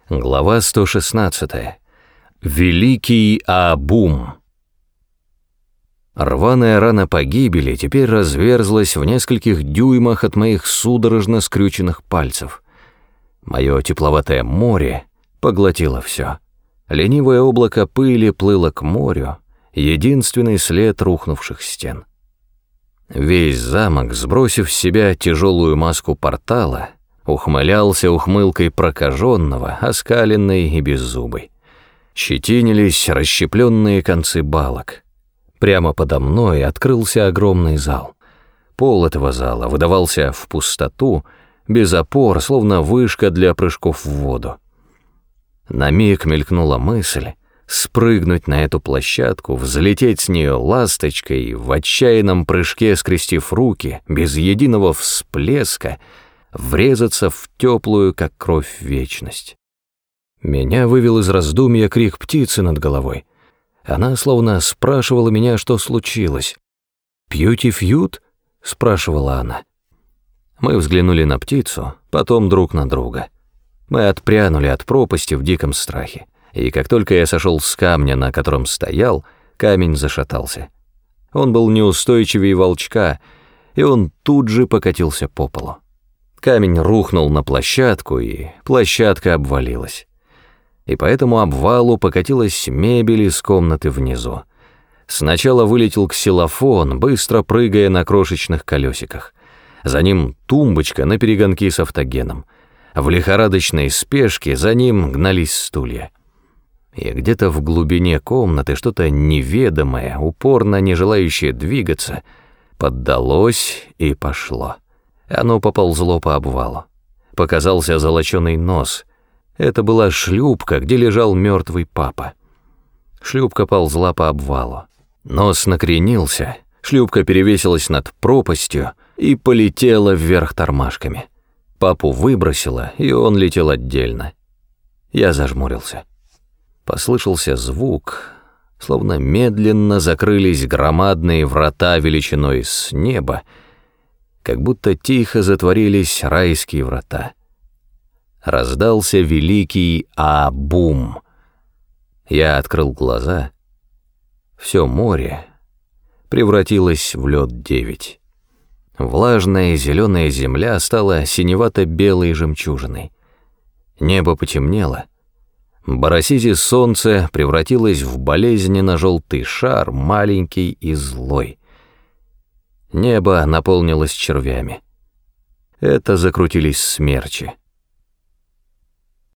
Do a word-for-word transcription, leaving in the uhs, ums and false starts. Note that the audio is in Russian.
Глава сто шестнадцатая. Великий Аабум. Рваная рана погибели теперь разверзлась в нескольких дюймах от моих судорожно скрюченных пальцев. Мое тепловатое море поглотило все. Ленивое облако пыли плыло к морю, единственный след рухнувших стен. Весь замок, сбросив с себя тяжелую маску портала, ухмылялся ухмылкой прокаженного, оскаленной и беззубой. Щетинились расщепленные концы балок. Прямо подо мной открылся огромный зал. Пол этого зала выдавался в пустоту, без опор, словно вышка для прыжков в воду. На миг мелькнула мысль спрыгнуть на эту площадку, взлететь с нее ласточкой, в отчаянном прыжке скрестив руки, без единого всплеска, врезаться в теплую, как кровь, вечность. Меня вывел из раздумья крик птицы над головой. Она словно спрашивала меня, что случилось. «Пьюти фьют?» — спрашивала она. Мы взглянули на птицу, потом друг на друга. Мы отпрянули от пропасти в диком страхе, и как только я сошел с камня, на котором стоял, камень зашатался. Он был неустойчивее волчка, и он тут же покатился по полу. Камень рухнул на площадку, и площадка обвалилась. И по этому обвалу покатилась мебель из комнаты внизу. Сначала вылетел ксилофон, быстро прыгая на крошечных колесиках. За ним тумбочка на перегонки с автогеном. В лихорадочной спешке за ним гнались стулья. И где-то в глубине комнаты что-то неведомое, упорно не желающее двигаться, поддалось и пошло. Оно поползло по обвалу. Показался золоченый нос. Это была шлюпка, где лежал мертвый папа. Шлюпка ползла по обвалу. Нос накренился, шлюпка перевесилась над пропастью и полетела вверх тормашками. Папу выбросило, и он летел отдельно. Я зажмурился. Послышался звук, словно медленно закрылись громадные врата величиной с неба, как будто тихо затворились райские врата. Раздался великий Аабум. Я открыл глаза. Все море превратилось в лед девять. Влажная зеленая земля стала синевато-белой жемчужиной. Небо потемнело. Барасизи солнце превратилось в болезненно-желтый шар, маленький и злой. Небо наполнилось червями. Это закрутились смерчи.